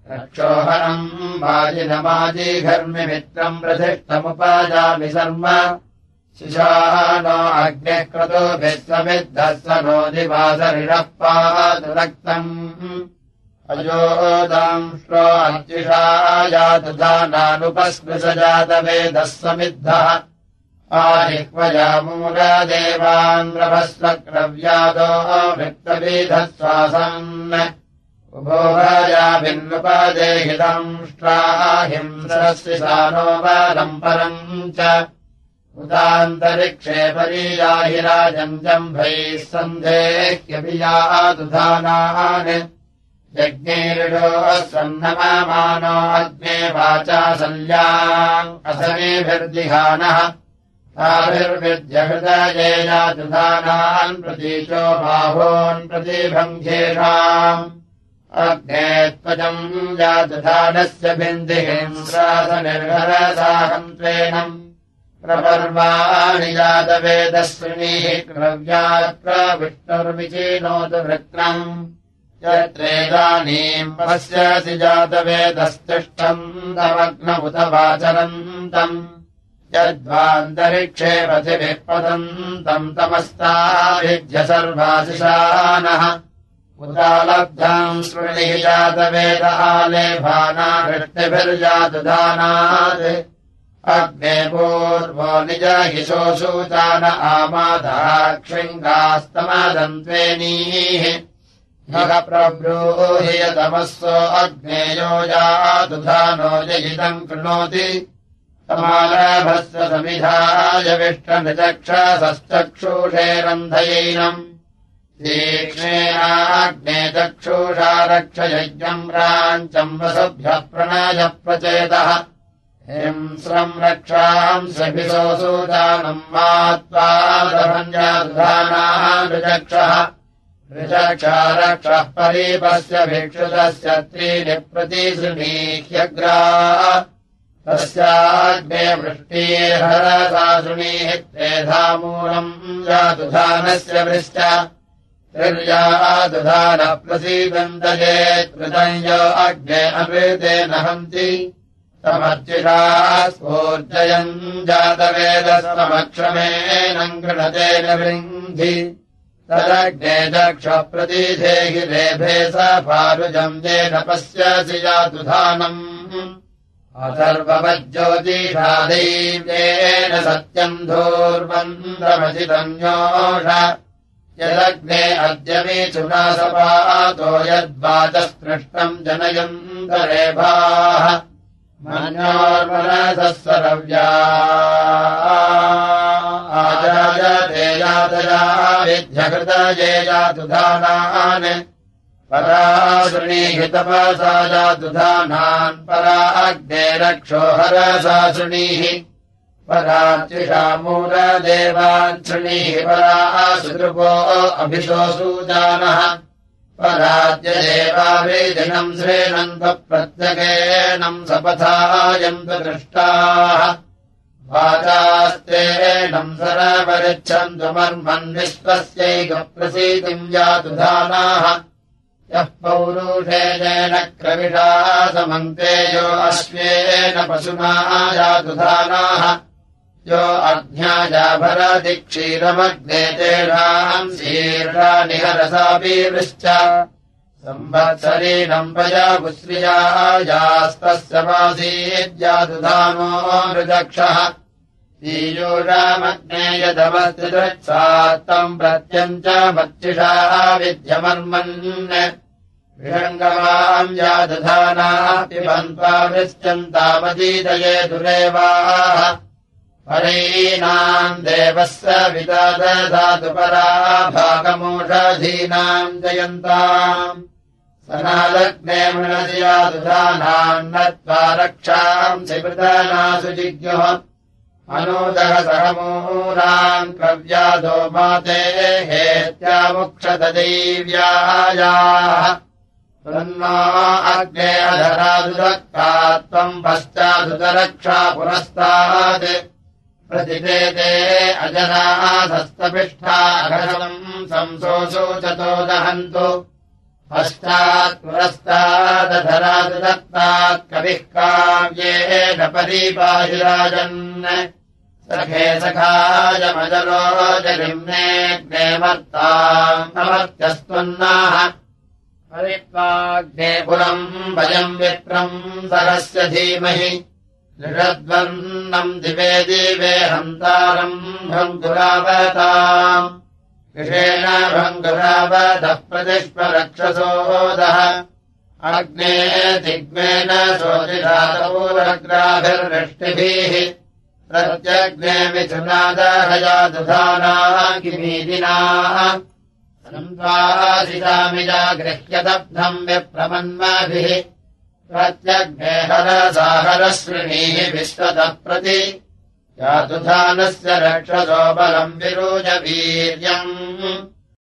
रक्षोहनम् वाजिनमाजीघर्मिमित्रम् प्रतिष्ठमुपाजामि शर्म शिशानो अग्निः क्रतुभिः स्वमिद्धः नो दिवासरिणः पातु रक्तम् अयोदांश्रो अर्चिषा जातु धानानुपस्पृशजातवेदः समिद्धः आजिह्वजामूलदेवान् रभस्वक्रव्यादो वृत्तविधः श्वासन् उभोराजाभिन्नुपदेहितंष्ट्राहिंसरस्विशानो बालम् परम् च उदान्तरिक्षे परीयाहि राजम् जम्भैः सन्धेह्यभियातु धानान् यज्ञैरिडो सन्नमानो अग्ने वाचा सल्याम् असनेभिर्जिहानः ताभिर्विद्यहृदये यातु धानान् प्रतीचो बाहोन् प्रतिभङ्घेषाम् अग्ने त्वजम् यातु धानस्य बिन्दिहिंसासनिर्भरसाहन्त्वेनम् प्रपर्वाणि जातवेदस्विनीः क्रव्यात्र विष्णुर्विचीनोतु वृत्रम् यत्रेदानीम् पश्यसि जातवेदस्तिष्ठम् तमग्न उत वाचरन्तम् यद्वान्तरिक्षे पथिभिः पतन्तम् तमस्ताभिद्य सर्वाशिशानः उदालब्धाम् स्मृणिः जातवेद आलेभाना वृष्टिभिर्जातु धानात् अग्ने पूर्वो निजहिषोऽसूचान आमादाक्षिङ्गास्तमदन्त्वेनीः नः प्रब्रूहि यतमस्सो अग्नेयो यातु धानो जयितम् कृणोति समालभस्य समिधाय विष्टनिचक्षसश्चक्षुषे रन्धयैनम् तीक्ष्णेनाग्ने चक्षुषा रक्षयज्ञम् राञ्चम् वसुभ्यः प्रणय प्रचेतः हिंस्रम् रक्षांसभिसोऽसूदानम् मात्वादभञ्जाधानाः ऋचक्षा रक्षः परीपस्य भिक्षुतस्य त्रीणि प्रतिसृणीह्यग्रा तस्याग्ने वृष्टिर्हरसासृणीः त्रेधामूलम् जातु धानस्य वृश्च त्रिर्यातुधानः प्रसीदन्तये कृतम् यो अग्ने अमृतेन हन्ति समर्चिषा स्फूर्जयम् जातवेदस्तमक्षमेनम् गृणतेन वृन्धि तदग्ने दक्षः प्रतिधेहि लेभे स फारुजम् येन पश्यसि जातु धानम् अथर्ववज्ज्योतिषा दैव्येन सत्यम् धूर्वन्द्रमजितन्योष यदग्ने अद्य मीचुना सपातो यद्वाचस्पृष्टम् जनयन्तरेभाः मन्योर्मनसः सरव्या आजायते यातया विध्यहृदये यातु धानान् परासृणीः तपसा जातु धानान् परा अग्ने रक्षो हरसा शृणीः पराच्युषा मूलदेवान् शृणीः परा सुदृपो अभिशोऽसूजानः पराद्यदेवाभिजनम् श्रेणन्त प्रत्यगेणम् सपथायन्तु दृष्टाः वाचास्तेनम् सरवरिच्छन्तु मर्मन्विश्वस्यैकप्रसीतिम् यातु धानाः यः पौरुषेण क्रविषा समन्तेयो अश्वेन पशुना यातु धानाः यो अज्ञाजाभरति क्षीरमग्ने तेषाम् शीर्षा निहरसापीवृश्च संवत्सरीणम् पयापुश्रियायास्तस्य मासीद्यातु धानो नृजक्षः पीयूषामग्ने यदमस्ति दृक्सात्तम् प्रत्यञ्च मत्सिषा विद्यमर्मन् विषङ्गमाम् यातु धानाः पिबन्त्वा वृश्चन्तामदीदये दुरेवाः परैनाम् देवस्य विदधातु परा भागमूषधीनाम् जयन्ताम् सनालग्ने मृणसि यातु धानाम् नत्वा रक्षांसि वृतनासु जिज्ञुः मनोदः सहमूरान् कव्याधो माते हेत्यामुक्षतदैव्यायाः तन्नो अग्ने अधरादुदक्ता त्वम् पश्चादुतरक्षा पुरस्तात् प्रतिपेते अजनासस्तपिष्ठा अघसम् संसोऽसूचतो दहन्तु पश्चात् पुरस्तादधरादु दत्तात् कविः काव्येन परिपाहिराजन् सखे सखायमजलोजलिम्नेऽग्ने मर्ताम् अमर्त्यस्त्वन्नाः परित्वाग्ने पुरम् वयम् विप्रम् सरस्य धीमहि निषद्वन्नम् दिवे दिवे हन्तारम् भङ्गुरावताम् कृषेण भङ्गुरावतः प्रतिष्परक्षसोदः अग्ने दिग्मेन शोधिरातोरग्राभिर्वृष्टिभिः प्रत्यग्ने मिथुनादहया दुधानाः किमीदिनाः सन्त्वासितामिजा गृह्यदब्धम् विप्रमन्माभिः प्रत्यग्ने हरसाहरश्रिणीः विश्वतः प्रति यातुधानस्य रक्षसो बलम् विरोज वीर्यम्